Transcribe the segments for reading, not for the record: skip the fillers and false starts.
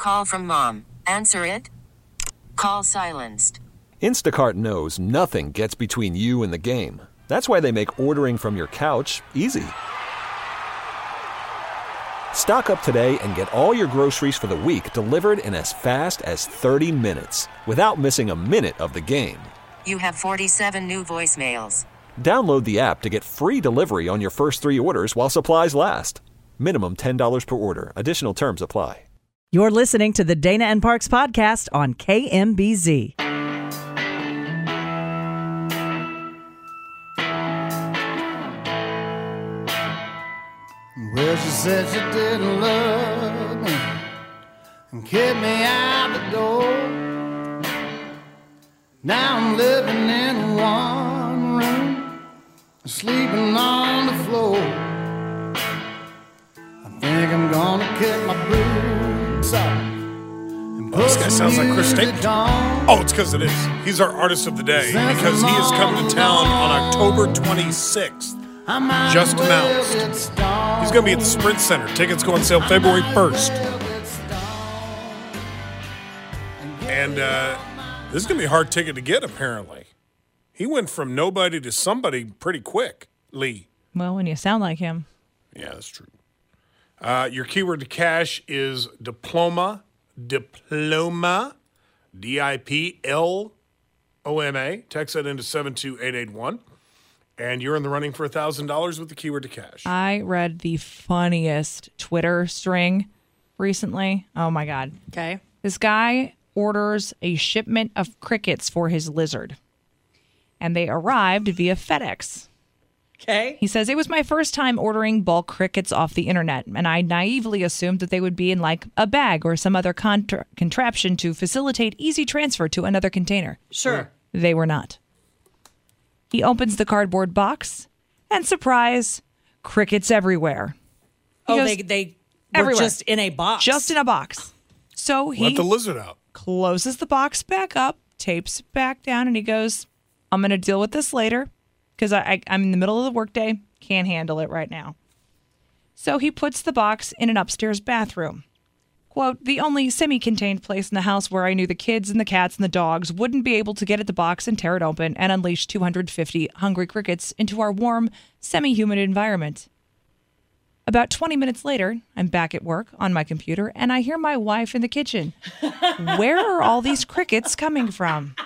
Call from mom. Answer it. Call silenced. Instacart knows nothing gets between you and the game. That's why they make ordering from your couch easy. Stock up today and get all your groceries for the week delivered in as fast as 30 minutes without missing a minute of the game. You have 47 new voicemails. Download the app to get free delivery on your first 3 orders while supplies last. Minimum $10 per order. Additional terms apply. You're listening to the Dana and Parks podcast on KMBZ. Well, she said she didn't love me and kicked me out the door. Now I'm living in one room, sleeping on the floor. I think I'm gonna kick my boots off. This guy sounds like Chris Stapleton. Oh, it's because it is. He's our artist of the day because he is coming to town on October 26th. Just announced. He's going to be at the Sprint Center. Tickets go on sale February 1st. And this is going to be a hard ticket to get, apparently. He went from nobody to somebody pretty quick, Lee. Well, when you sound like him. Yeah, that's true. Your keyword to cash is diploma. Diploma. DIPLOMA. Text that into 72881. And you're in the running for $1,000 with the keyword to cash. I read the funniest Twitter string recently. Oh, my God. Okay. This guy orders a shipment of crickets for his lizard, and they arrived via FedEx. Okay. He says, it was my first time ordering bulk crickets off the internet, and I naively assumed that they would be in like a bag or some other contraption to facilitate easy transfer to another container. Sure. They were not. He opens the cardboard box, and surprise, crickets everywhere. He goes, they were everywhere. just in a box. Just in a box. So he Let the lizard out. Closes the box back up, tapes it back down, and he goes, I'm going to deal with this later because I'm in the middle of the workday. Can't handle it right now. So he puts the box in an upstairs bathroom. Quote, the only semi-contained place in the house where I knew the kids and the cats and the dogs wouldn't be able to get at the box and tear it open and unleash 250 hungry crickets into our warm, semi-humid environment. About 20 minutes later, I'm back at work on my computer, and I hear my wife in the kitchen. Where are all these crickets coming from?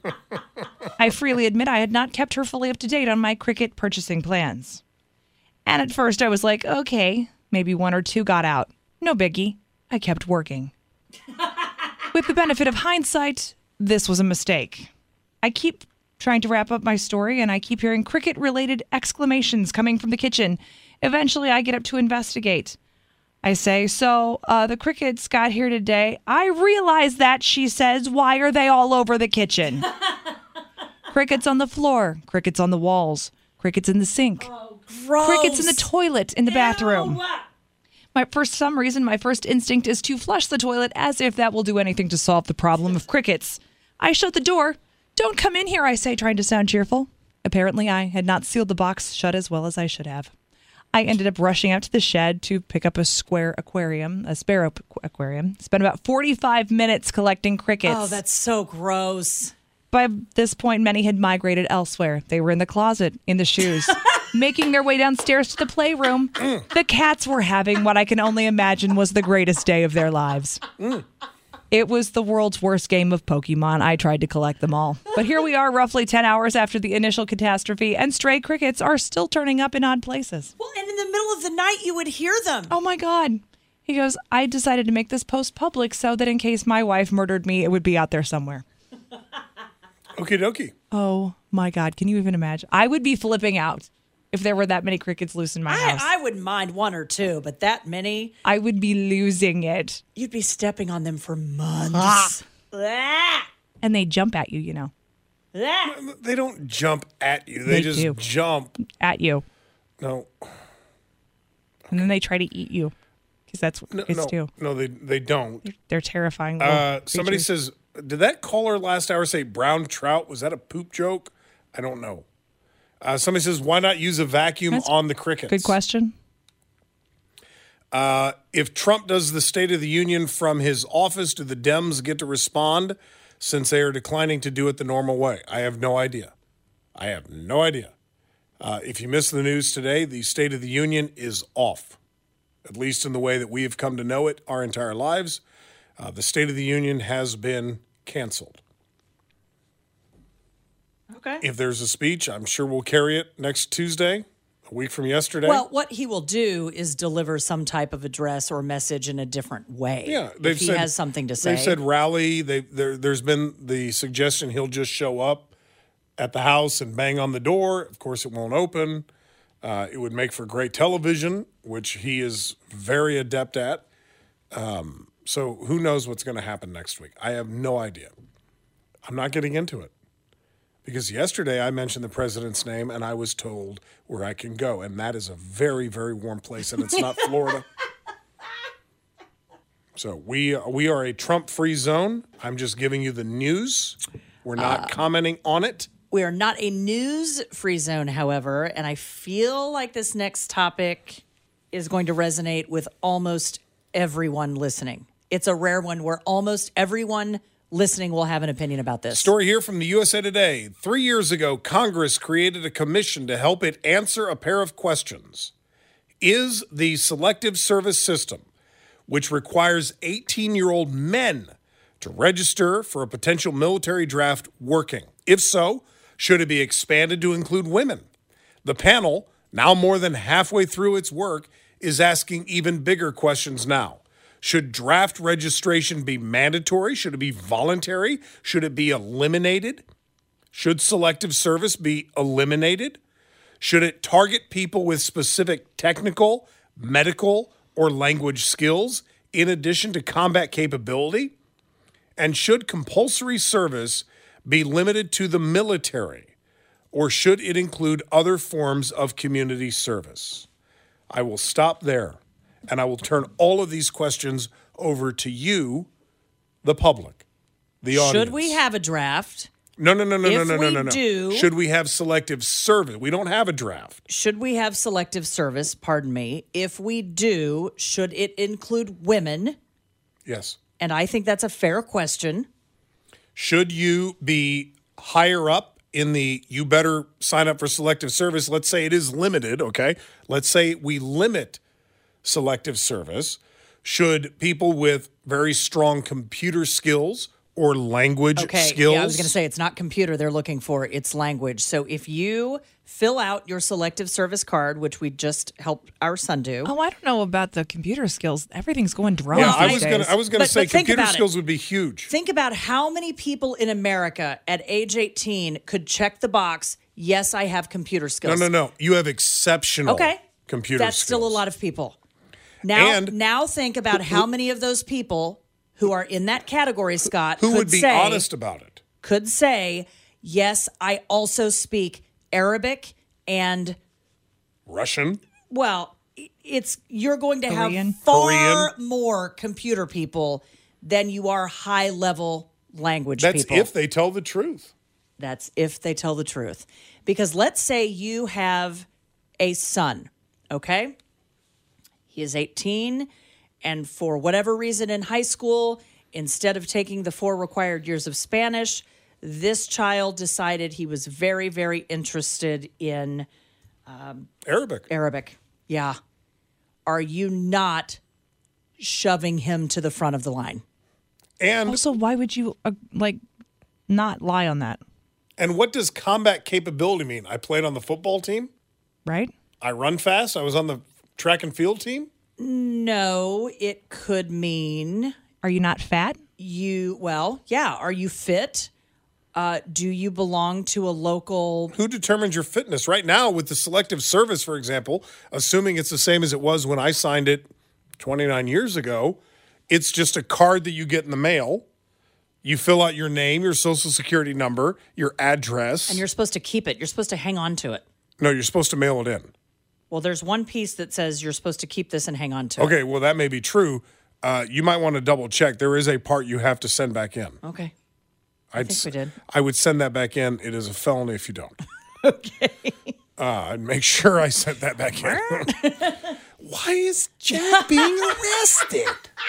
I freely admit I had not kept her fully up to date on my cricket purchasing plans. And at first I was like, okay, maybe 1 or 2 got out. No biggie. I kept working. With the benefit of hindsight, this was a mistake. I keep trying to wrap up my story, and I keep hearing cricket-related exclamations coming from the kitchen. Eventually, I get up to investigate. I say, so, the crickets got here today. I realize that, she says. Why are they all over the kitchen? Crickets on the floor, crickets on the walls, crickets in the sink, Gross. crickets in the toilet in the bathroom. For some reason, my first instinct is to flush the toilet as if that will do anything to solve the problem of crickets. I shut the door. Don't come in here, I say, trying to sound cheerful. Apparently, I had not sealed the box shut as well as I should have. I ended up rushing out to the shed to pick up a square aquarium, a sparrow aquarium. Spent about 45 minutes collecting crickets. Oh, that's so gross. By this point, many had migrated elsewhere. They were in the closet, in the shoes, making their way downstairs to the playroom. The cats were having what I can only imagine was the greatest day of their lives. It was the world's worst game of Pokemon. I tried to collect them all. But here we are roughly 10 hours after the initial catastrophe, and stray crickets are still turning up in odd places. Well, and in the middle of the night, you would hear them. Oh, my God. He goes, I decided to make this post public so that in case my wife murdered me, it would be out there somewhere. Okie dokie. Oh, my God. Can you even imagine? I would be flipping out if there were that many crickets loose in my house. I wouldn't mind 1 or 2, but that many? I would be losing it. You'd be stepping on them for months. And they jump at you, you know. They don't jump at you. They just do. jump. At you. No. And then they try to eat you. Because that's what crickets do. No, they don't. They're terrifying. Somebody says, did that caller last hour say brown trout? Was that a poop joke? I don't know. Somebody says, why not use a vacuum on the crickets? Good question. If Trump does the State of the Union from his office, do the Dems get to respond since they are declining to do it the normal way? I have no idea. If you missed the news today, the State of the Union is off, at least in the way that we have come to know it our entire lives. The State of the Union has been canceled. Okay. If there's a speech, I'm sure we'll carry it next Tuesday, a week from yesterday. Well, what he will do is deliver some type of address or message in a different way. Yeah, if he has something to say. They said rally. There's been the suggestion he'll just show up at the house and bang on the door. Of course, it won't open. It would make for great television, which he is very adept at. So who knows what's going to happen next week? I have no idea. I'm not getting into it. Because yesterday I mentioned the president's name and I was told where I can go. And that is a very, very warm place, and it's not Florida. So we are a Trump-free zone. I'm just giving you the news. We're not commenting on it. We are not a news-free zone, however, and I feel like this next topic is going to resonate with almost everyone listening. It's a rare one where almost everyone listening will have an opinion about this. Story here from the USA Today. 3 years ago, Congress created a commission to help it answer a pair of questions. Is the Selective Service System, which requires 18-year-old men to register for a potential military draft, working? If so, should it be expanded to include women? The panel, now more than halfway through its work, is asking even bigger questions now. Should draft registration be mandatory? Should it be voluntary? Should it be eliminated? Should selective service be eliminated? Should it target people with specific technical, medical, or language skills in addition to combat capability? And should compulsory service be limited to the military, or should it include other forms of community service? I will stop there. And I will turn all of these questions over to you, the public, the audience. Should we have a draft? No. Do, should we have selective service? We don't have a draft. Should we have selective service? Pardon me. If we do, should it include women? Yes. And I think that's a fair question. Should you be higher up in the you better sign up for selective service? Let's say it is limited, okay? Let's say we limit selective service. Should people with very strong computer skills or language skills? Yeah, I was going to say it's not computer they're looking for, it's language. So if you fill out your selective service card, which we just helped our son do. Oh, I don't know about the computer skills. Everything's going drone. Yeah, these days. I was gonna say think computer about skills would be huge. Think about how many people in America at age 18 could check the box, yes, I have computer skills. No. You have exceptional computer skills. That's still a lot of people. Now think about how many of those people who are in that category, Scott, who would be honest about it. Could say, yes, I also speak Arabic and Russian. Well, you're going to Korean. have far more computer people than you are high-level language people. That's if they tell the truth. That's if they tell the truth. Because let's say you have a son, okay? He is 18, and for whatever reason in high school, instead of taking the 4 required years of Spanish, this child decided he was very, very interested in Arabic. Yeah. Are you not shoving him to the front of the line? And also, why would you not lie on that? And what does combat capability mean? I played on the football team. Right. I run fast. I was on the track and field team. No, it could mean Are you not fat? Are you fit? Do you belong to a local? Who determines your fitness? Right now, with the selective service, for example, assuming it's the same as it was when I signed it 29 years ago, it's just a card that you get in the mail. You fill out your name, your social security number, your address. And you're supposed to keep it. You're supposed to hang on to it. No, you're supposed to mail it in. Well, there's one piece that says you're supposed to keep this and hang on to it. Okay, well, that may be true. You might want to double check. There is a part you have to send back in. Okay. I think we did. I would send that back in. It is a felony if you don't. Okay. I'd make sure I sent that back in. Why is Jack being arrested?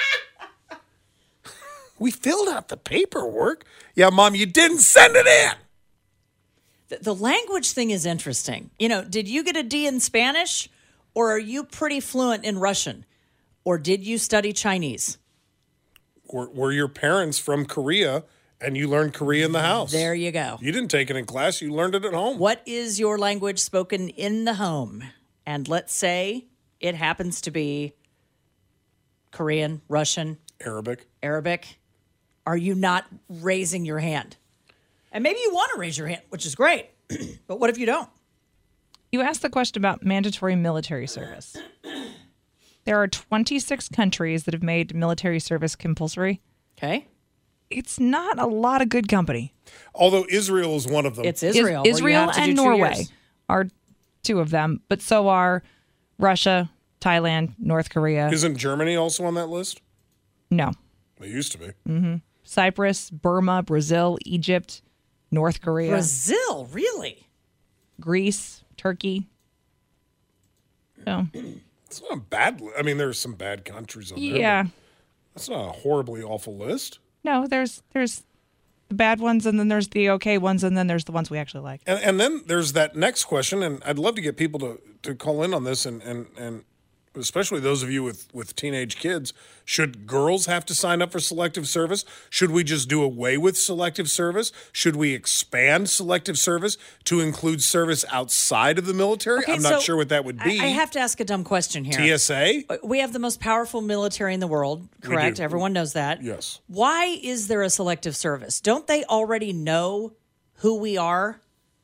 We filled out the paperwork. Yeah, Mom, you didn't send it in. The language thing is interesting. You know, did you get a D in Spanish, or are you pretty fluent in Russian? Or did you study Chinese? Were your parents from Korea and you learned Korea in the house? There you go. You didn't take it in class. You learned it at home. What is your language spoken in the home? And let's say it happens to be Korean, Russian, Arabic. Are you not raising your hand? And maybe you want to raise your hand, which is great. But what if you don't? You asked the question about mandatory military service. There are 26 countries that have made military service compulsory. Okay. It's not a lot of good company. Although Israel is one of them. It's Israel. where you Israel have to do and 2 Norway years. are two of them, but so are Russia, Thailand, North Korea. Isn't Germany also on that list? No. They used to be. Cyprus, Burma, Brazil, Egypt, North Korea, Brazil, really? Greece, Turkey. So, It's not bad. I mean, there's some bad countries on there. yeah. but That's not a horribly awful list. No, there's the bad ones, and then there's the okay ones, and then there's the ones we actually like. And then there's that next question, and I'd love to get people to call in on this, and especially those of you with teenage kids. Should girls have to sign up for selective service? Should we just do away with selective service? Should we expand selective service to include service outside of the military? Okay, I'm not so sure what that would be. I have to ask a dumb question here. TSA? We have the most powerful military in the world, correct? do. Everyone knows that. Yes. Why is there a selective service? Don't they already know who we are?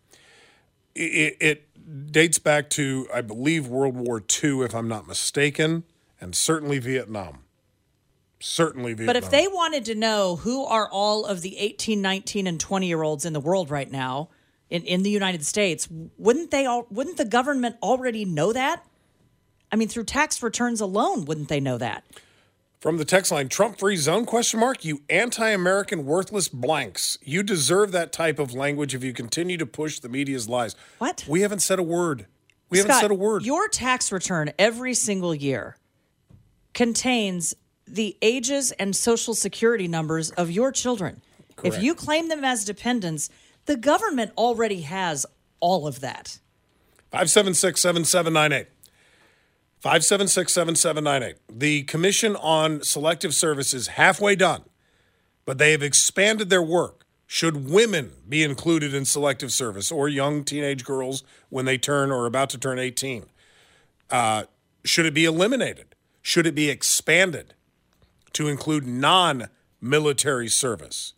It dates back to, I believe, World War II, if I'm not mistaken, and certainly Vietnam. But if they wanted to know who are all of the 18, 19, and 20-year-olds in the world right now, in the United States, wouldn't the government already know that? I mean, through tax returns alone, wouldn't they know that? From the text line, Trump-free zone, ? You anti-American worthless blanks. You deserve that type of language if you continue to push the media's lies. What? We haven't said a word. Scott, your tax return every single year contains the ages and social security numbers of your children. Correct. If you claim them as dependents, the government already has all of that. 576-7798. 576-7798. The Commission on Selective Service is halfway done, but they have expanded their work. Should women be included in selective service, or young teenage girls when they turn or are about to turn 18? Should it be eliminated? Should it be expanded to include non-military service?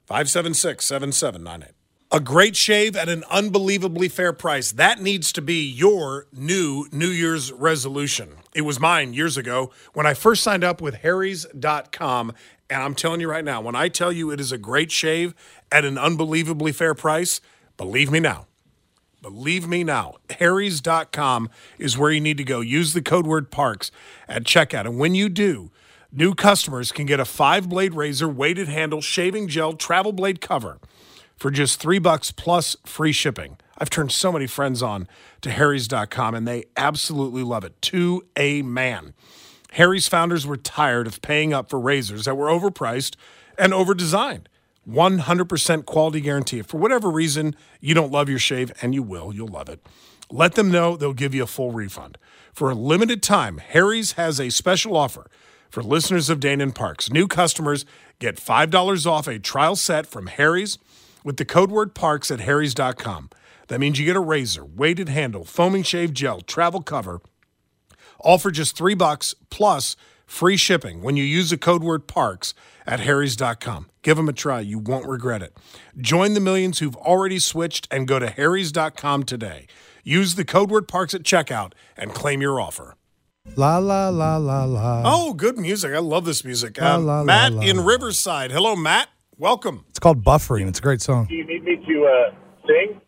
576-7798. A great shave at an unbelievably fair price. That needs to be your New Year's resolution. It was mine years ago when I first signed up with Harry's.com. And I'm telling you right now, when I tell you it is a great shave at an unbelievably fair price, believe me now. Believe me now. Harry's.com is where you need to go. Use the code word PARKS at checkout. And when you do, new customers can get a 5-blade razor, weighted handle, shaving gel, travel blade cover for just $3 plus free shipping. I've turned so many friends on to Harry's.com, and they absolutely love it. To a man. Harry's founders were tired of paying up for razors that were overpriced and overdesigned. 100% quality guarantee. If for whatever reason you don't love your shave, and you will, you'll love it, let them know. They'll give you a full refund. For a limited time, Harry's has a special offer for listeners of Dana and Parks. New customers get $5 off a trial set from Harry's with the code word PARKS at Harry's.com. That means you get a razor, weighted handle, foaming shave gel, travel cover, all for just $3 plus free shipping when you use the code word PARKS at Harry's.com. Give them a try. You won't regret it. Join the millions who've already switched and go to Harry's.com today. Use the code word PARKS at checkout and claim your offer. La la la la la. Oh, good music. I love this music. La, la, Matt la, la. in Riverside. Hello, Matt. Welcome. It's called Buffering. It's a great song. Do you need me to sing?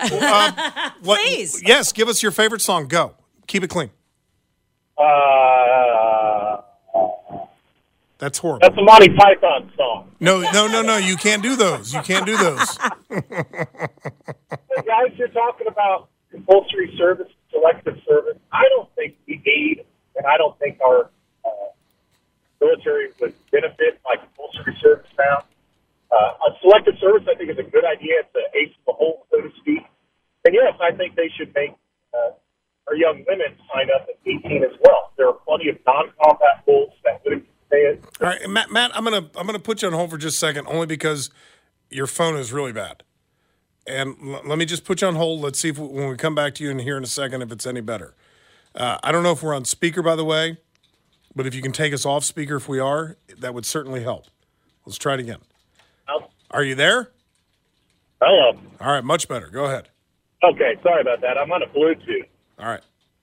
Please. Yes, give us your favorite song. Go. Keep it clean. That's horrible. That's a Monty Python song. No. You can't do those. You can't do those. The guys, you're talking about compulsory service, selective service. I don't think we need and I don't think our military would benefit by compulsory service now. A selective service, I think, is a good idea. It's an ace in the hole, so to speak. And yes, I think they should make our young women sign up at 18 as well. There are plenty of non-combat roles that would stay in. All right, Matt, I'm gonna put you on hold for just a second, only because your phone is really bad. And let me just put you on hold. Let's see if when we come back to you in here in a second, if it's any better. I don't know if we're on speaker, by the way, but if you can take us off speaker if we are, that would certainly help. Let's try it again. Are you there? Hello. All right, much better. Go ahead. Okay, sorry about that. I'm on a Bluetooth. All right.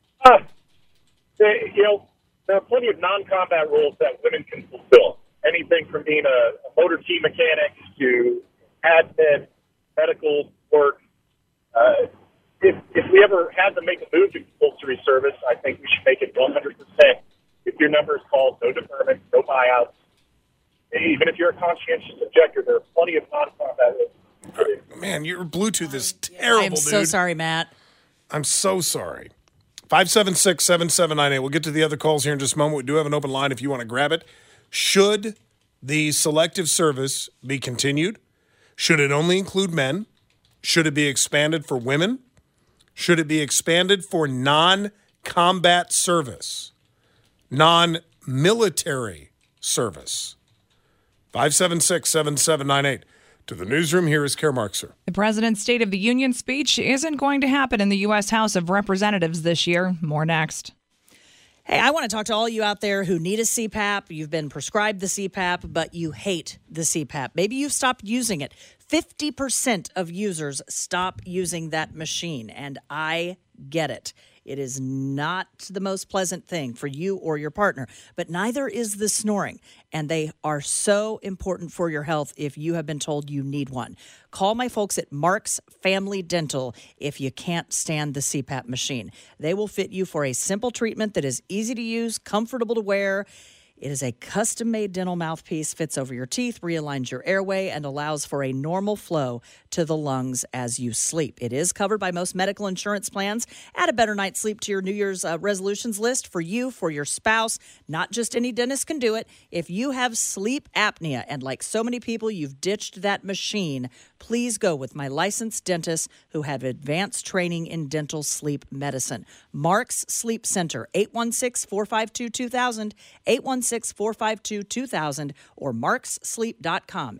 There are plenty of non-combat roles that women can fulfill. Anything from being a motor key mechanic to admin, medical work. If we ever had to make a move to compulsory service, I think we should make it 100%. If your number is called, no deferment, no buyouts. Even if you're a conscientious objector, there are plenty of non-combat roles. Man, your Bluetooth is terrible, I'm so sorry, Matt. I'm so sorry. 576-7798. We'll get to the other calls here in just a moment. We do have an open line if you want to grab it. Should the selective service be continued? Should it only include men? Should it be expanded for women? Should it be expanded for non-combat service? Non-military service? 576-7798. To the newsroom, here is Kara Markser. The president's State of the Union speech isn't going to happen in the U.S. House of Representatives this year. More next. Hey, I want to talk to all you out there who need a CPAP. You've been prescribed the CPAP, but you hate the CPAP. Maybe you've stopped using it. 50% of users stop using that machine, and I get it. It is not the most pleasant thing for you or your partner, but neither is the snoring, and they are so important for your health if you have been told you need one. Call my folks at Mark's Family Dental if you can't stand the CPAP machine. They will fit you for a simple treatment that is easy to use, comfortable to wear. It is a custom-made dental mouthpiece, fits over your teeth, realigns your airway, and allows for a normal flow to the lungs as you sleep. It is covered by most medical insurance plans. Add a better night's sleep to your New Year's resolutions list for you, for your spouse. Not just any dentist can do it. If you have sleep apnea, and like so many people, you've ditched that machine, please go with my licensed dentists who have advanced training in dental sleep medicine. Mark's Sleep Center, 816-452-2000, 816-452-2000, or markssleep.com,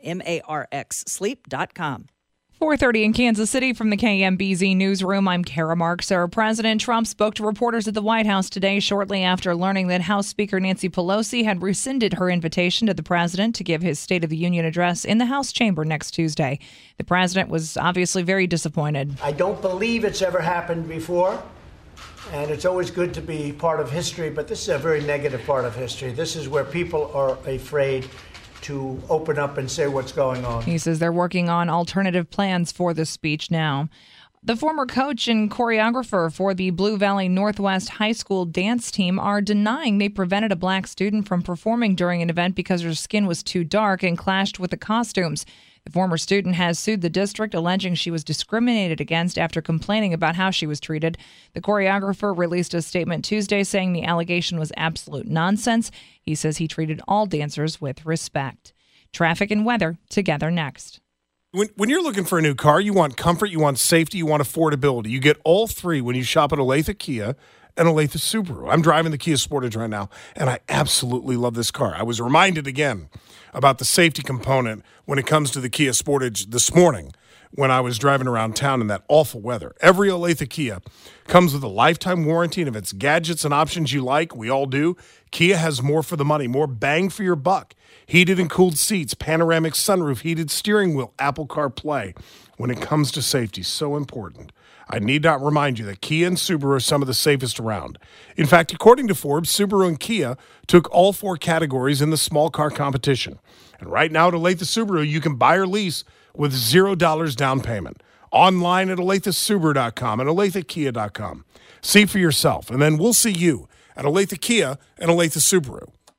marxsleep.com. 4:30 in Kansas City from the KMBZ newsroom. I'm Kara Markser. President Trump spoke to reporters at the White House today shortly after learning that House Speaker Nancy Pelosi had rescinded her invitation to the president to give his State of the Union address in the House chamber next Tuesday. The president was obviously very disappointed. I don't believe it's ever happened before, and it's always good to be part of history, but this is a very negative part of history. This is where people are afraid to open up and say what's going on. He says they're working on alternative plans for the speech now. The former coach and choreographer for the Blue Valley Northwest High School dance team are denying they prevented a black student from performing during an event because her skin was too dark and clashed with the costumes. The former student has sued the district, alleging she was discriminated against after complaining about how she was treated. The choreographer released a statement Tuesday saying the allegation was absolute nonsense. He says he treated all dancers with respect. Traffic and weather together next. When you're looking for a new car, you want comfort, you want safety, you want affordability. You get all three when you shop at Olathe Kia and Olathe Subaru. I'm driving the Kia Sportage right now, and I absolutely love this car. I was reminded again about the safety component when it comes to the Kia Sportage this morning when I was driving around town in that awful weather. Every Olathe Kia comes with a lifetime warranty, and if it's gadgets and options you like, we all do, Kia has more for the money, more bang for your buck. Heated and cooled seats, panoramic sunroof, heated steering wheel, Apple CarPlay. When it comes to safety, so important. I need not remind you that Kia and Subaru are some of the safest around. In fact, according to Forbes, Subaru and Kia took all 4 categories in the small car competition. And right now at Olathe Subaru, you can buy or lease with $0 down payment. Online at OlatheSubaru.com and OlatheKia.com. See for yourself, and then we'll see you at Olathe Kia and Olathe Subaru.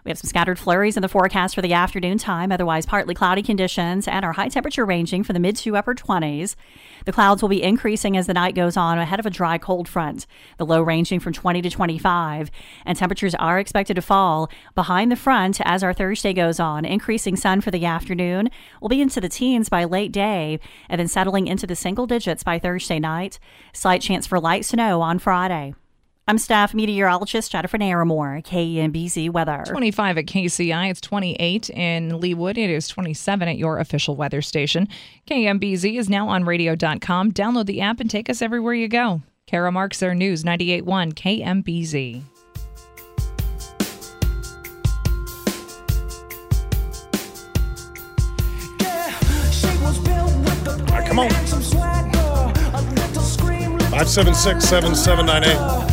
We have some scattered flurries in the forecast for the afternoon time, otherwise partly cloudy conditions, and our high temperature ranging from the mid to upper 20s. The clouds will be increasing as the night goes on ahead of a dry cold front, the low ranging from 20 to 25, and temperatures are expected to fall behind the front as our Thursday goes on. Increasing sun for the afternoon will be into the teens by late day, and then settling into the single digits by Thursday night. Slight chance for light snow on Friday. I'm staff meteorologist Jennifer Naramore, KMBZ Weather. 25 at KCI. It's 28 in Leawood. It is 27 at your official weather station. KMBZ is now on radio.com. Download the app and take us everywhere you go. Kara Marks, their news, 98.1 KMBZ. All right, come on. 576-7798.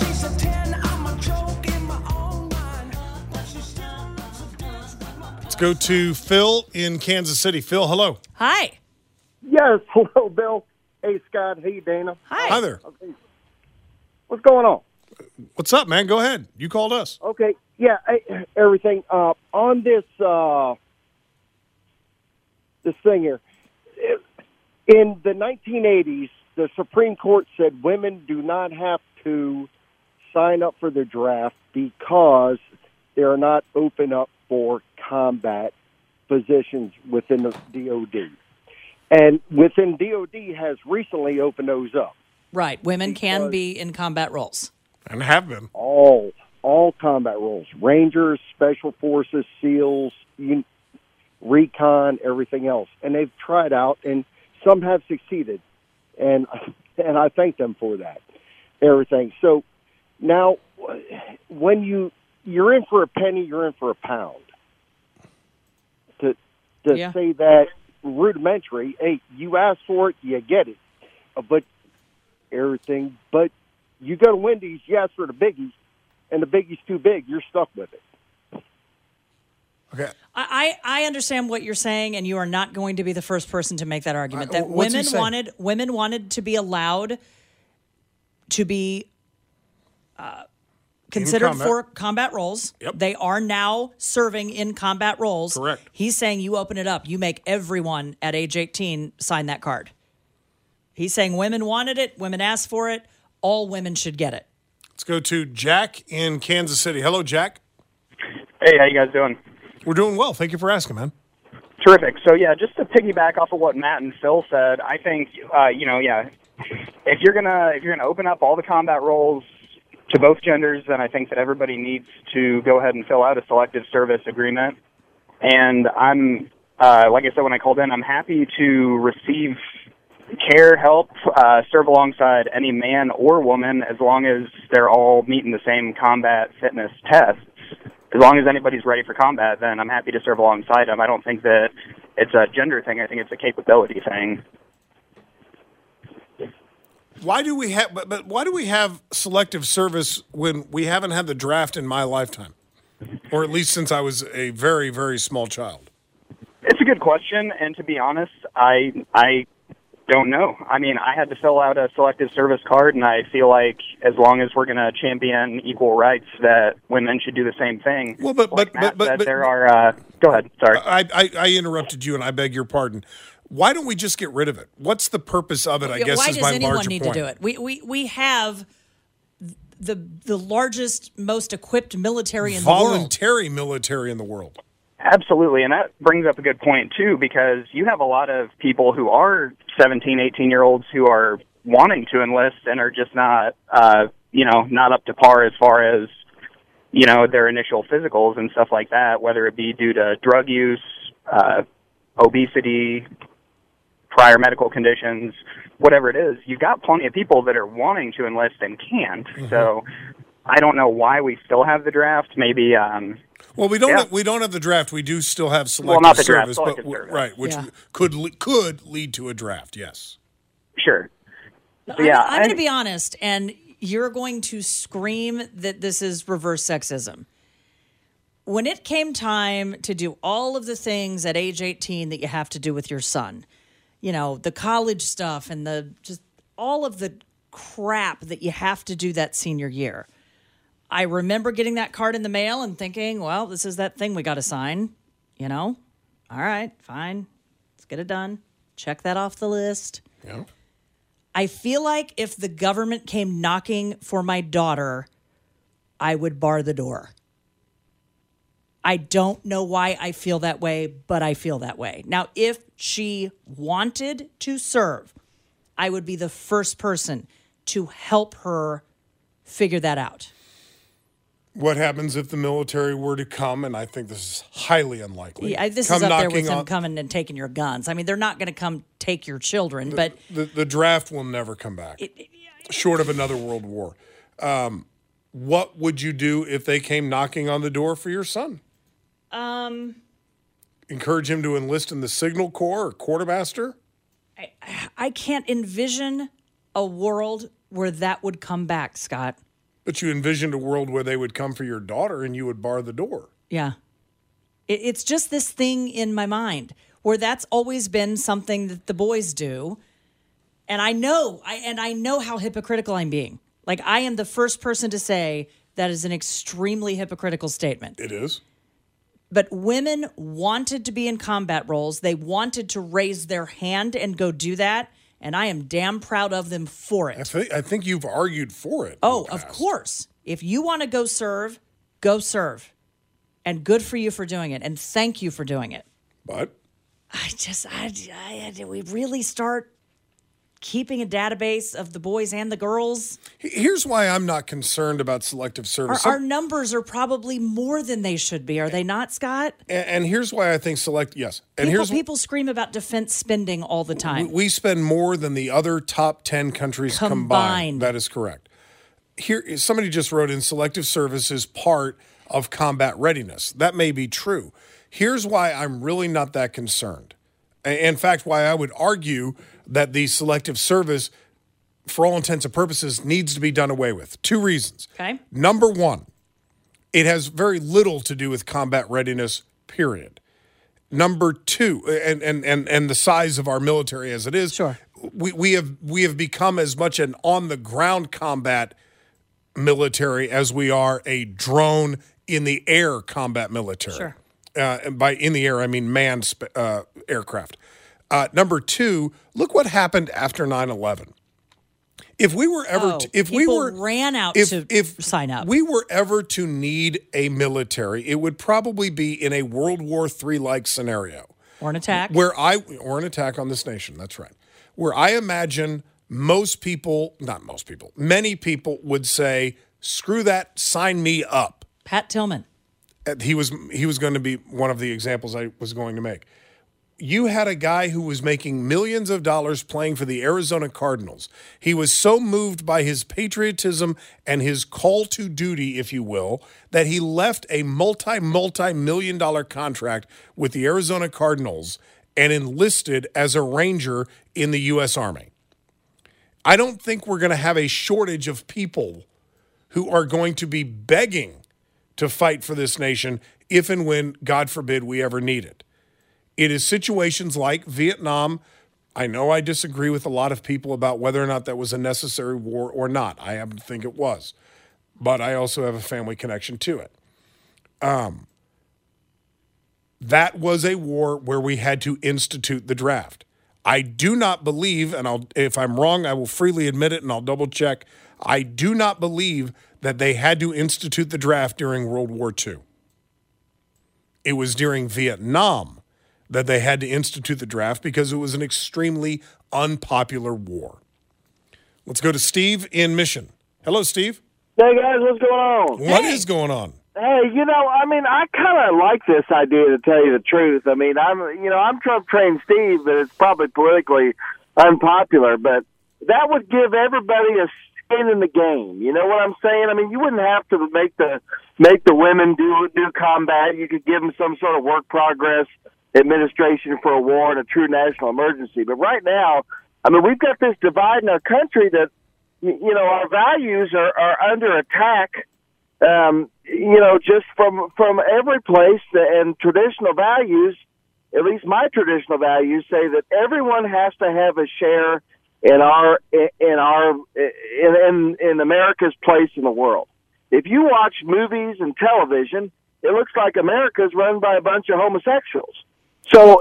Go to Phil in Kansas City. Phil, hello. Hi. Yes, hello, Bill. Hey, Scott. Hey, Dana. Hi there. Okay. What's going on? What's up, man? Go ahead. You called us. Okay. Yeah, everything. On this thing here. In the 1980s, the Supreme Court said women do not have to sign up for the draft because they are not open up for combat positions within the DOD. And within DOD has recently opened those up. Right. Women can be in combat roles. And have been. All combat roles. Rangers, Special Forces, SEALs, recon, everything else. And they've tried out, and some have succeeded. And I thank them for that. Everything. So now, when you're in for a penny, you're in for a pound. To say that rudimentary, hey, you ask for it, you get it. But everything, but you go to Wendy's, you ask for the biggie, and the biggie's too big, you're stuck with it. Okay. I understand what you're saying, and you are not going to be the first person to make that argument. That women wanted to be allowed to be considered for combat roles. Yep. They are now serving in combat roles. Correct. He's saying you open it up. You make everyone at age 18 sign that card. He's saying women wanted it. Women asked for it. All women should get it. Let's go to Jack in Kansas City. Hello, Jack. Hey, how you guys doing? We're doing well. Thank you for asking, man. Terrific. So, yeah, just to piggyback off of what Matt and Phil said, I think, if you're gonna open up all the combat roles to both genders, then I think that everybody needs to go ahead and fill out a selective service agreement. And I'm, like I said when I called in, I'm happy to receive care, help, serve alongside any man or woman as long as they're all meeting the same combat fitness tests. As long as anybody's ready for combat, then I'm happy to serve alongside them. I don't think that it's a gender thing. I think it's a capability thing. Why do we have selective service when we haven't had the draft in my lifetime, or at least since I was a very, very small child? It's a good question, and to be honest, I don't know. I mean, I had to fill out a selective service card, and I feel like as long as we're going to champion equal rights, that women should do the same thing. Well, but there are. Go ahead. Sorry, I interrupted you, and I beg your pardon. Why don't we just get rid of it? What's the purpose of it? I guess is my larger point. Why does anyone need to do it? We have the largest, most equipped military in the world. Voluntary military in the world. Absolutely, and that brings up a good point, too, because you have a lot of people who are 17, 18-year-olds who are wanting to enlist and are just not, not up to par as far as, their initial physicals and stuff like that, whether it be due to drug use, obesity, prior medical conditions, whatever it is. You've got plenty of people that are wanting to enlist and can't. Mm-hmm. So I don't know why we still have the draft. Maybe... Well, we don't have the draft. We do still have selective service, service. Right, which could lead to a draft. Yes, sure. So, I'm going to be honest, and you're going to scream that this is reverse sexism. When it came time to do all of the things at age 18 that you have to do with your son, the college stuff and just all of the crap that you have to do that senior year, I remember getting that card in the mail and thinking, well, this is that thing we got to sign, All right, fine. Let's get it done. Check that off the list. Yeah. I feel like if the government came knocking for my daughter, I would bar the door. I don't know why I feel that way, but I feel that way. Now, if she wanted to serve, I would be the first person to help her figure that out. What happens if the military were to come, and I think this is highly unlikely. Yeah, this is up there with them coming and taking your guns. I mean, they're not going to come take your children, but... The draft will never come back, short of another world war. What would you do if they came knocking on the door for your son? Encourage him to enlist in the Signal Corps or Quartermaster? I can't envision a world where that would come back, Scott. But you envisioned a world where they would come for your daughter and you would bar the door. Yeah. It's just this thing in my mind where that's always been something that the boys do. And I know how hypocritical I'm being. Like, I am the first person to say that is an extremely hypocritical statement. It is. But women wanted to be in combat roles. They wanted to raise their hand and go do that. And I am damn proud of them for it. I think you've argued for it. Oh, of course. If you want to go serve, go serve. And good for you for doing it. And thank you for doing it. But? Did we really start keeping a database of the boys and the girls? Here's why I'm not concerned about selective service. Our numbers are probably more than they should be, are they not, Scott? And here's why I think yes. And people scream about defense spending all the time. We spend more than the other top 10 countries combined. That is correct. Here, somebody just wrote in, selective service is part of combat readiness. That may be true. Here's why I'm really not that concerned. In fact, why I would argue that the selective service, for all intents and purposes, needs to be done away with. 2 reasons. Okay. Number one, it has very little to do with combat readiness, period. Number two, and the size of our military as it is, sure. we have become as much an on-the-ground combat military as we are a drone in the air combat military. Sure. And by in the air, I mean manned aircraft. Number two, look what happened after 9/11. If we were ever, ran out to sign up, we were ever to need a military, it would probably be in a World War III like scenario, or an attack, or an attack on this nation. That's right. Where I imagine many people would say, "Screw that, sign me up." Pat Tillman. He was going to be one of the examples I was going to make. You had a guy who was making millions of dollars playing for the Arizona Cardinals. He was so moved by his patriotism and his call to duty, if you will, that he left a multi-million-dollar contract with the Arizona Cardinals and enlisted as a Ranger in the U.S. Army. I don't think we're going to have a shortage of people who are going to be begging to fight for this nation if and when, God forbid, we ever need it. It is situations like Vietnam. I know I disagree with a lot of people about whether or not that was a necessary war or not. I happen to think it was. But I also have a family connection to it. That was a war where we had to institute the draft. I do not believe, and if I'm wrong, I will freely admit it and I'll double check. I do not believe that they had to institute the draft during World War II. It was during Vietnam that they had to institute the draft because it was an extremely unpopular war. Let's go to Steve in Mission. Hello, Steve. Hey, guys, what's going on? What is going on? Hey, I kind of like this idea, to tell you the truth. I mean, I'm Trump-trained Steve, but it's probably politically unpopular, but that would give everybody a skin in the game. You know what I'm saying? I mean, you wouldn't have to make the women do combat. You could give them some sort of work progress administration for a war and a true national emergency. But right now, I mean, we've got this divide in our country that, our values are under attack, just from every place. And traditional values, at least my traditional values, say that everyone has to have a share in America's place in the world. if you watch movies and television, it looks like America's run by a bunch of homosexuals. So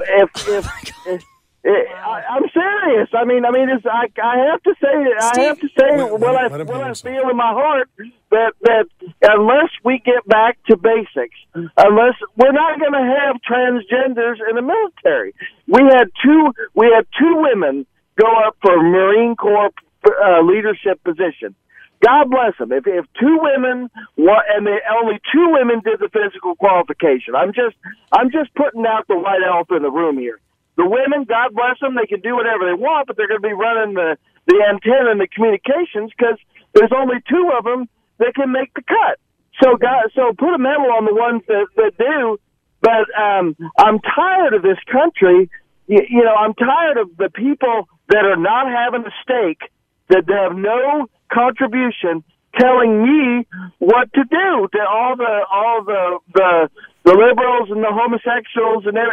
I'm serious. I mean, it's, I have to say, what I feel in my heart that unless we get back to basics, unless we're not going to have transgenders in the military. We had two women go up for Marine Corps leadership position. God bless them. If two women, and only two women did the physical qualification. I'm just putting out the white elephant in the room here. The women, God bless them, they can do whatever they want, but they're going to be running the antenna and the communications because there's only two of them that can make the cut. So put a medal on the ones that do. But I'm tired of this country. I'm tired of the people that are not having a stake, that have no contribution, telling me what to do to all the liberals and the homosexuals and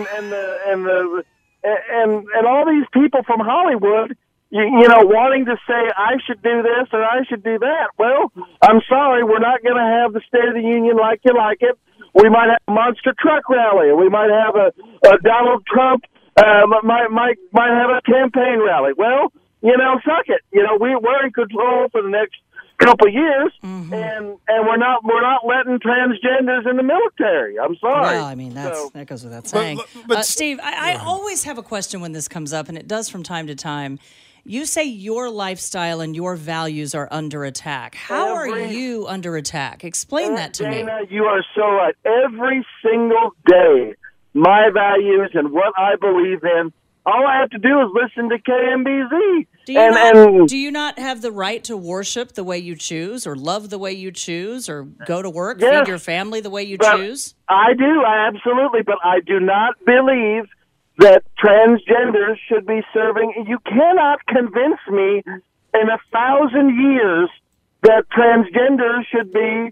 all these people from Hollywood, wanting to say I should do this and I should do that. Well, I'm sorry, we're not going to have the State of the Union like you like it. We might have a monster truck rally. We might have a Donald Trump might have a campaign rally. Well, suck it. We're in control for the next couple of years, and we're not letting transgenders in the military. I'm sorry. Well, I mean, that goes without saying. But Steve, I always have a question when this comes up, and it does from time to time. You say your lifestyle and your values are under attack. How are you under attack? Explain that to me. Dana, you are so right. Every single day, my values and what I believe in, all I have to do is listen to KMBZ. Do you not have the right to worship the way you choose, or love the way you choose, or go to work, feed your family the way you choose? I do, absolutely, but I do not believe that transgenders should be serving. You cannot convince me in 1,000 years that transgenders should be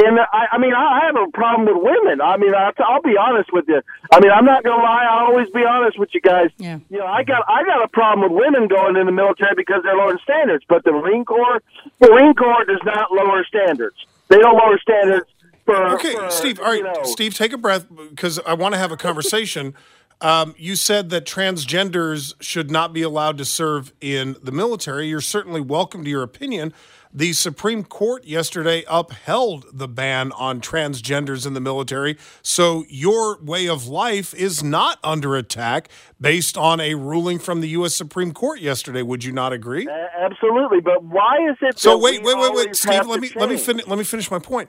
I have a problem with women. I'll be honest with you. I'm not going to lie. I'll always be honest with you guys. Yeah. I got a problem with women going in the military because they're lowering standards. But the Marine Corps does not lower standards. They don't lower standards for Steve. All right, Steve, take a breath because I want to have a conversation. You said that transgenders should not be allowed to serve in the military. You're certainly welcome to your opinion. The Supreme Court yesterday upheld the ban on transgenders in the military, so your way of life is not under attack based on a ruling from the U.S. Supreme Court yesterday. Would you not agree? Absolutely, but why is it? So wait, Steve. Let me finish my point.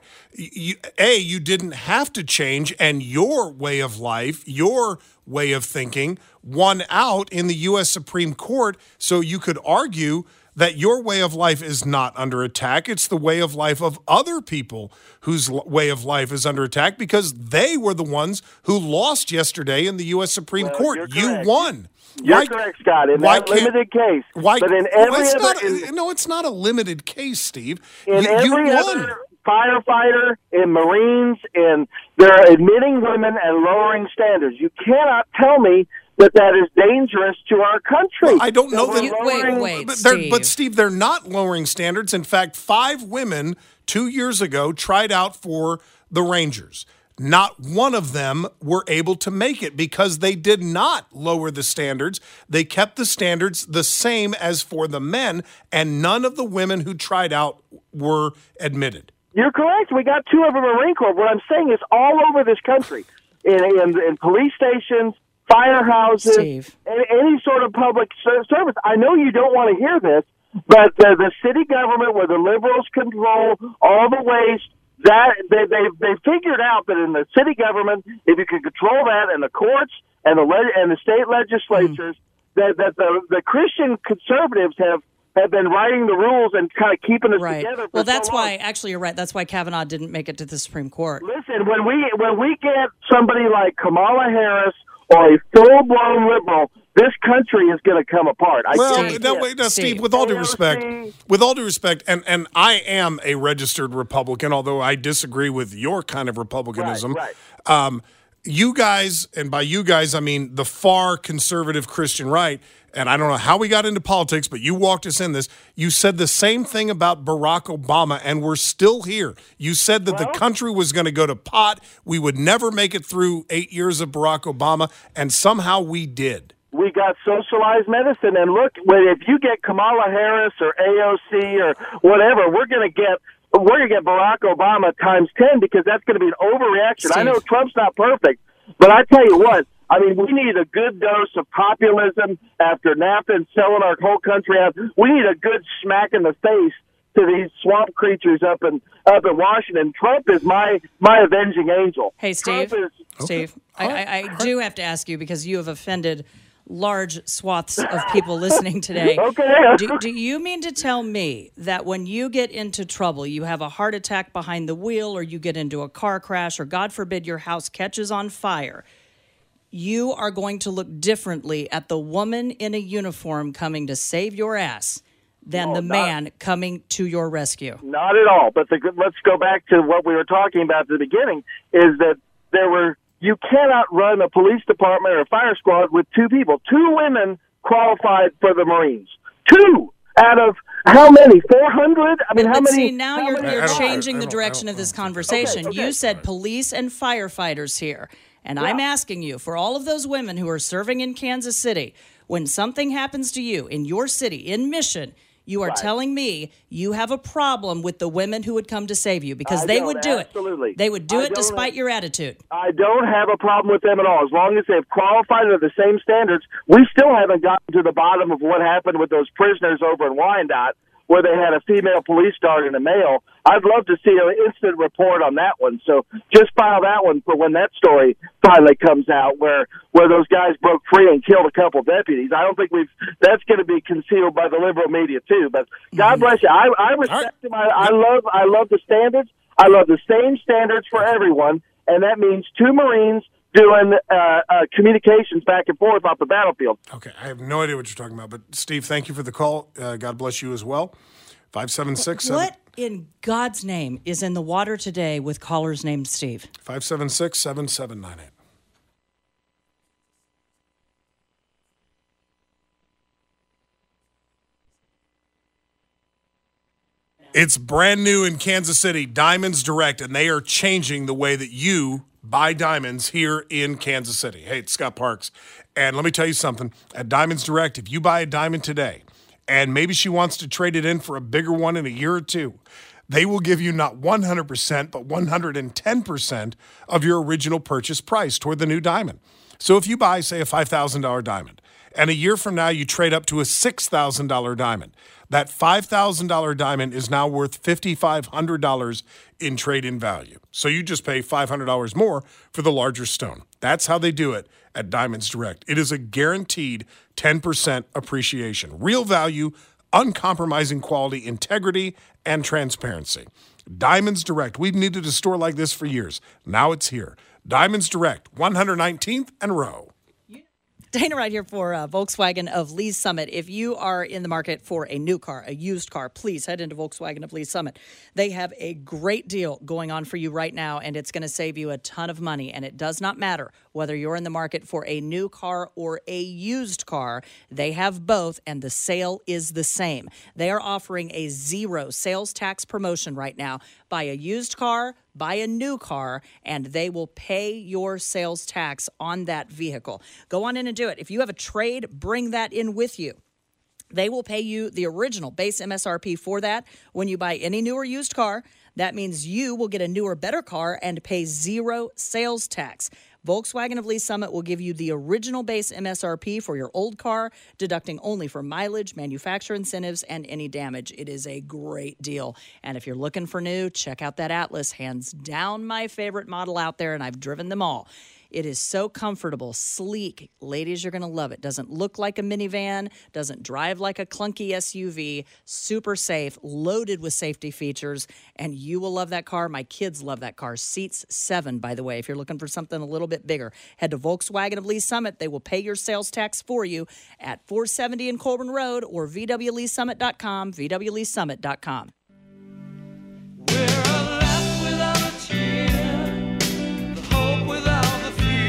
You didn't have to change, and your way of life, your way of thinking, won out in the U.S. Supreme Court, so you could argue that your way of life is not under attack. It's the way of life of other people whose way of life is under attack because they were the ones who lost yesterday in the U.S. Supreme Court. You won. You're correct, Scott, in that limited case. But in every other... it's not a limited case, Steve. In every other firefighter, in Marines, they're admitting women and lowering standards. You cannot tell me that is dangerous to our country. Well, I don't know Steve. But Steve, they're not lowering standards. In fact, 5 women 2 years ago tried out for the Rangers. Not one of them were able to make it because they did not lower the standards. They kept the standards the same as for the men, and none of the women who tried out were admitted. You're correct. We got 2 of them in the Marine Corps. What I'm saying is all over this country, in police stations, firehouses, any sort of public service. I know you don't want to hear this, but the city government, where the liberals control all the waste, that they figured out that in the city government, if you can control that, and the courts and the state legislatures, that the Christian conservatives have been writing the rules and kind of keeping us together. Well, that's why. Actually, you're right. That's why Kavanaugh didn't make it to the Supreme Court. Listen, when we get somebody like Kamala Harris or a full-blown liberal, this country is going to come apart. Steve, with all due respect, and I am a registered Republican, although I disagree with your kind of republicanism. Right. you guys, and by you guys, I mean the far conservative Christian right, and I don't know how we got into politics, but you walked us in this. You said the same thing about Barack Obama, and we're still here. You said that the country was going to go to pot. We would never make it through 8 years of Barack Obama, and somehow we did. We got socialized medicine, and look, if you get Kamala Harris or AOC or whatever, we're going to get Barack Obama times 10 because that's going to be an overreaction. I know Trump's not perfect, but I tell you what, I mean, we need a good dose of populism after NAFTA and selling our whole country out. We need a good smack in the face to these swamp creatures up in Washington. Trump is my avenging angel. Hey, Steve. I do have to ask you because you have offended large swaths of people listening today. Do you mean to tell me that when you get into trouble, you have a heart attack behind the wheel, or you get into a car crash, or God forbid your house catches on fire, you are going to look differently at the woman in a uniform coming to save your ass than the man coming to your rescue? Not at all. But let's go back to what we were talking about at the beginning, is that you cannot run a police department or a fire squad with two people. 2 women qualified for the Marines. 2 out of how many? 400? I mean, how many? See, now you're changing the direction of this conversation. Okay. You said police and firefighters here. And I'm asking you, for all of those women who are serving in Kansas City, when something happens to you in your city, in Mission, you are telling me you have a problem with the women who would come to save you because they would do it. They would do it despite your attitude. I don't have a problem with them at all. As long as they've qualified under the same standards, we still haven't gotten to the bottom of what happened with those prisoners over in Wyandotte, where they had a female police guard and a male. I'd love to see an instant report on that one. So just file that one for when that story finally comes out, where those guys broke free and killed a couple deputies. I don't think that's going to be concealed by the liberal media too. But God bless you. I respect him. I love the standards. I love the same standards for everyone, and that means 2 Marines doing communications back and forth off the battlefield. Okay, I have no idea what you're talking about, but Steve, thank you for the call. God bless you as well. 576. What in God's name is in the water today with callers named Steve? 576-7798. It's brand new in Kansas City, Diamonds Direct, and they are changing the way that you buy diamonds here in Kansas City. Hey, it's Scott Parks. And let me tell you something. At Diamonds Direct, if you buy a diamond today, and maybe she wants to trade it in for a bigger one in a year or two, they will give you not 100%, but 110% of your original purchase price toward the new diamond. So if you buy, say, a $5,000 diamond, and a year from now you trade up to a $6,000 diamond, that $5,000 diamond is now worth $5,500 in trade-in value. So you just pay $500 more for the larger stone. That's how they do it at Diamonds Direct. It is a guaranteed 10% appreciation. Real value, uncompromising quality, integrity, and transparency. Diamonds Direct. We've needed a store like this for years. Now it's here. Diamonds Direct, 119th and Row. Dana right here for Volkswagen of Lee's Summit. If you are in the market for a new car, a used car, please head into Volkswagen of Lee's Summit. They have a great deal going on for you right now, and it's going to save you a ton of money. And it does not matter whether you're in the market for a new car or a used car. They have both, and the sale is the same. They are offering a 0 sales tax promotion right now. Buy a used car, buy a new car, and they will pay your sales tax on that vehicle. Go on in and do it. If you have a trade, bring that in with you. They will pay you the original base MSRP for that when you buy any new or used car. That means you will get a newer, better car and pay 0 sales tax. Volkswagen of Lee's Summit will give you the original base MSRP for your old car, deducting only for mileage, manufacturer incentives, and any damage. It is a great deal. And if you're looking for new, check out that Atlas. Hands down my favorite model out there, and I've driven them all. It is so comfortable, sleek. Ladies, you're going to love it. Doesn't look like a minivan, doesn't drive like a clunky SUV, super safe, loaded with safety features, and you will love that car. My kids love that car. Seats 7, by the way, if you're looking for something a little bit bigger. Head to Volkswagen of Lee's Summit. They will pay your sales tax for you at 470 in Colburn Road or VWLeeSummit.com, VWLeeSummit.com. We're left without a tear, the hope without the fear.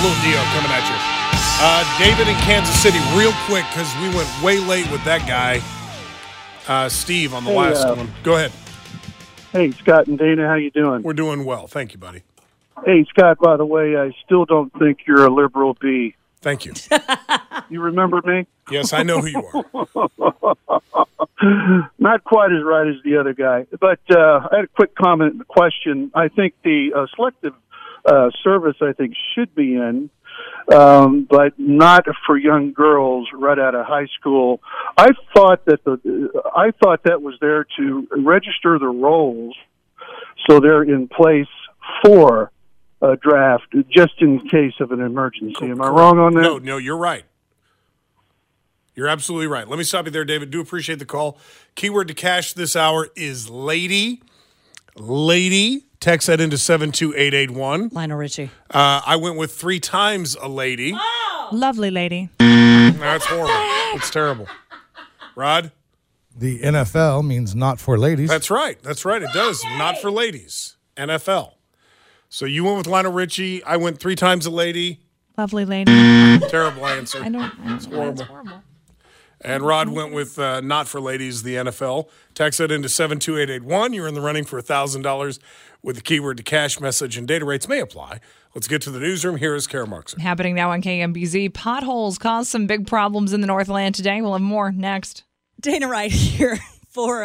Little Dio coming at you. David in Kansas City, real quick, because we went way late with that guy. Steve on the last one. Go ahead. Hey, Scott and Dana, how you doing? We're doing well. Thank you, buddy. Hey, Scott, by the way, I still don't think you're a liberal bee. Thank you. You remember me? Yes, I know who you are. Not quite as right as the other guy. But I had a quick comment and question. I think the selective service, I think, should be in, but not for young girls right out of high school. I thought that was there to register the roles so they're in place for a draft just in case of an emergency. Am I wrong on that? No, you're right. You're absolutely right. Let me stop you there, David. Do appreciate the call. Keyword to cash this hour is lady. Lady. Text that into 72881. Lionel Richie. I went with 3 times a lady. Oh! Lovely lady. That's horrible. It's terrible. Rod? The NFL means not for ladies. That's right. It does. Not for ladies. NFL. So you went with Lionel Richie. I went 3 times a lady. Lovely lady. Terrible answer. I don't It's horrible. It's horrible. And Rod went with not for ladies, the NFL. Text that into 72881. You're in the running for $1,000 with the keyword to cash message, and data rates may apply. Let's get to the newsroom. Here is Kara Markson. Happening now on KMBZ. Potholes caused some big problems in the Northland today. We'll have more next. Dana Wright here for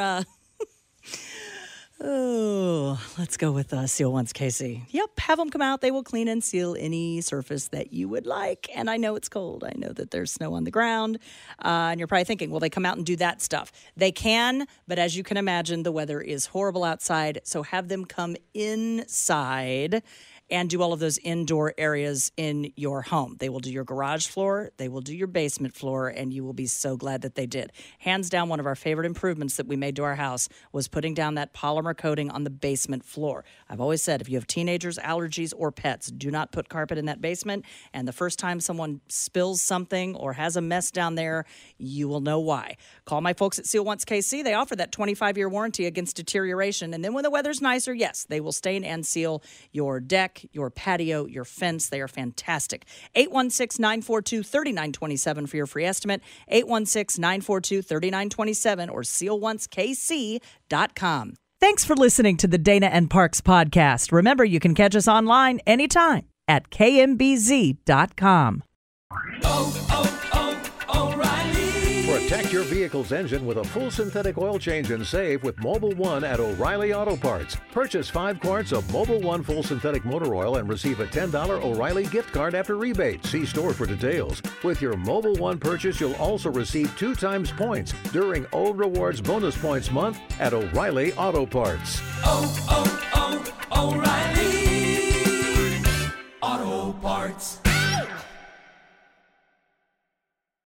let's go with Seal Once KC. Yep, have them come out. They will clean and seal any surface that you would like. And I know it's cold. I know that there's snow on the ground. And you're probably thinking, will they come out and do that stuff? They can, but as you can imagine, the weather is horrible outside. So have them come inside and do all of those indoor areas in your home. They will do your garage floor, they will do your basement floor, and you will be so glad that they did. Hands down, one of our favorite improvements that we made to our house was putting down that polymer coating on the basement floor. I've always said, if you have teenagers, allergies, or pets, do not put carpet in that basement. And the first time someone spills something or has a mess down there, you will know why. Call my folks at Seal Once KC. They offer that 25-year warranty against deterioration. And then when the weather's nicer, yes, they will stain and seal your deck, your patio, your fence. They are fantastic. 816-942-3927 for your free estimate. 816-942-3927 or sealoncekc.com. Thanks for listening to the Dana and Parks podcast. Remember, you can catch us online anytime at kmbz.com. Protect your vehicle's engine with a full synthetic oil change and save with Mobil 1 at O'Reilly Auto Parts. Purchase 5 quarts of Mobil 1 full synthetic motor oil and receive a $10 O'Reilly gift card after rebate. See store for details. With your Mobil 1 purchase, you'll also receive 2 times points during O Rewards Bonus Points Month at O'Reilly Auto Parts. O'Reilly.